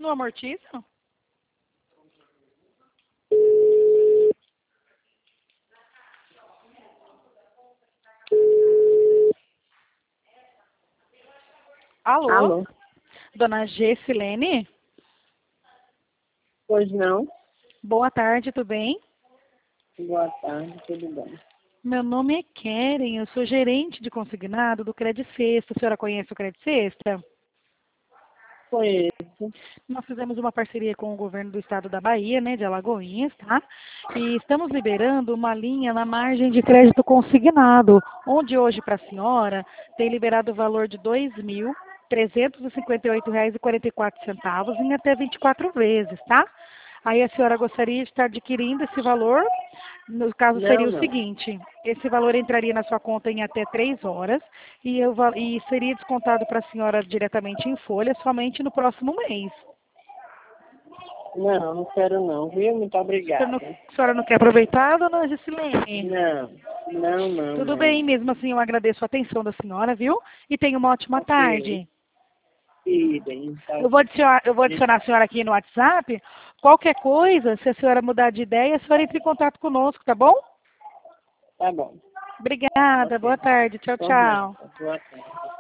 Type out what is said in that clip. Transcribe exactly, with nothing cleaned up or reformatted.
Não amortiza? Alô? Alô? Dona Gessilene? Pois não? Boa tarde, tudo bem? Boa tarde, tudo bem? Meu nome é Keren, eu sou gerente de consignado do Credit Sexta. A senhora conhece o Credit Sexta? Conheço. Nós fizemos uma parceria com o governo do estado da Bahia, né, de Alagoinhas, tá? E estamos liberando uma linha na margem de crédito consignado, onde hoje para a senhora tem liberado o valor de dois mil trezentos e cinquenta e oito reais e quarenta e quatro centavos em até vinte e quatro vezes, tá? Aí a senhora gostaria de estar adquirindo esse valor. No caso, Não, seria o não. seguinte: esse valor entraria na sua conta em até três horas e, eu, va- e seria descontado para a senhora diretamente em folha somente no próximo mês. Não, não quero não, viu? Muito A senhora não, obrigada. a senhora não quer aproveitar, dona Gessilene? Não, não, não, Tudo não. bem, mesmo assim eu agradeço a atenção da senhora, viu? E tenha uma ótima Ok. tarde. Idem, tá Eu vou bom. adicionar, eu vou adicionar a senhora aqui no WhatsApp. Qualquer coisa, se a senhora mudar de ideia, a senhora entre em contato conosco, tá bom? Tá bom. Obrigada, boa Ok. tarde. Tchau, Por nada. tchau. Boa tarde.